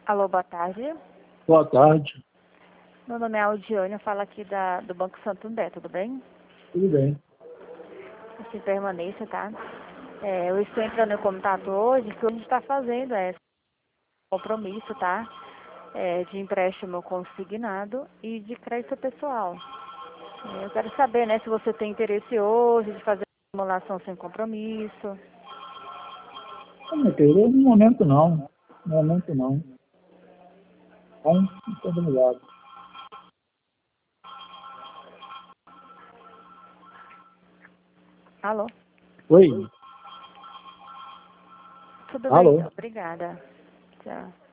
Alô, boa tarde. Boa tarde. Meu nome é Aldiane, eu falo aqui do Banco Santander, tudo bem? Tudo bem. Assim, permaneça, tá? Eu estou entrando em contato hoje, que a gente está fazendo compromisso, tá? De empréstimo consignado e de crédito pessoal. Eu quero saber, né, se você tem interesse hoje de fazer uma simulação sem compromisso. Minha querida, no momento não. No momento não. Então, muito obrigado. Alô? Oi. Tudo bem, Alô. então. Obrigada. Tchau.